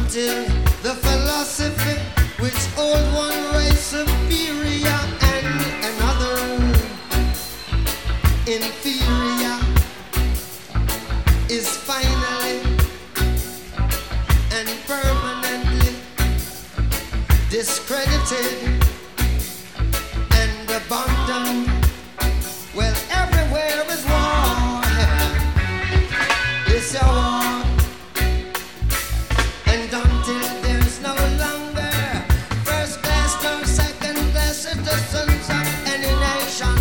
until the philosophy which old one race superior and another inferior is finally and permanently discredited and abandoned. Well, everywhere is war. It's a war. And until there's no longer first class nor second class citizens of any nation,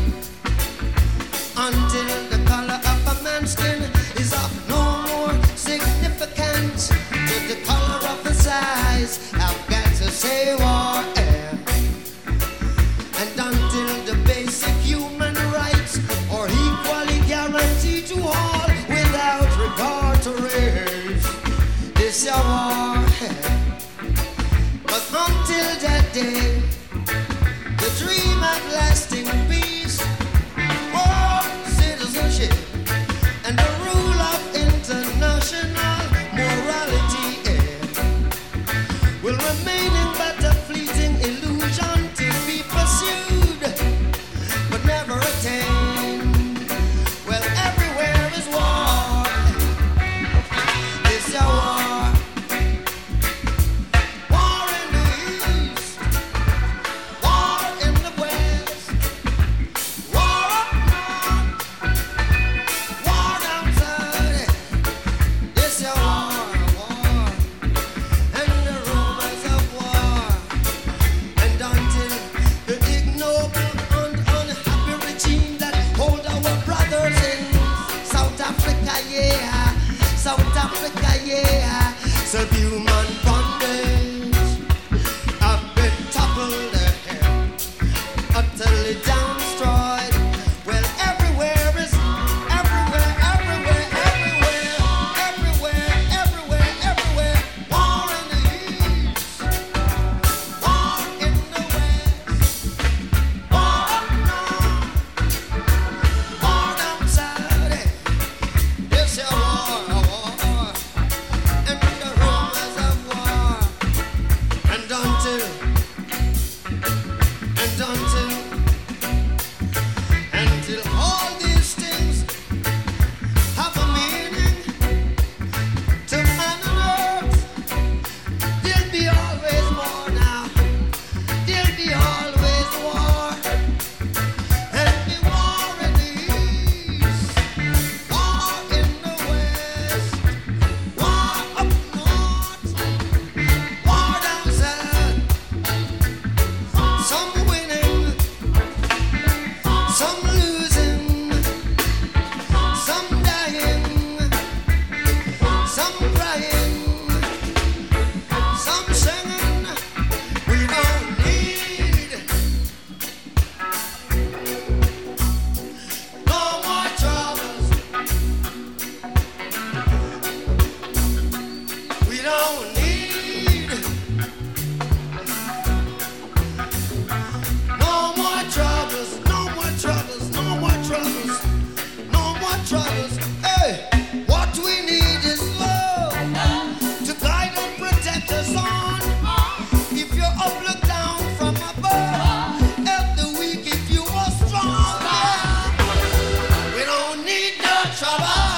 until the color of a man's skin is of no more significance to the color of his eyes, I've got to say war. And until the basic human rights are equally guaranteed to all without regard to race, this a war. But until that day, the dream of lasting peace, world citizenship, and the rule of international morality will remain in but a fleeting illusion to be pursued, but never attained. Well, everywhere is war. It's a war. War in the east, war in the west, war up north, war down south. It's a war, and the rumors of war. And until the ignoble and unhappy regime that hold our brothers in South Africa, yeah, South Africa, yeah, subhuman bondage, have been toppled, utterly destroyed. Well, everywhere is everywhere, everywhere, everywhere, everywhere, everywhere, everywhere. War in the east, war in the west, war up north, war down south. It's a war, and the rumors of war. And until all these things have a meaning to man on earth, there'll be always war now. There'll be always war. There'll be war in the east, war in the west, war up north, war down south. Some winning, some losing, some dying, some crying, some singing. We don't need no more troubles. We don't need no more troubles, no more troubles, no more troubles, no more troubles. Hey, what we need is love to guide and protect us on. If you're up, look down from above. Help the weak if you are strong. We don't need no trouble.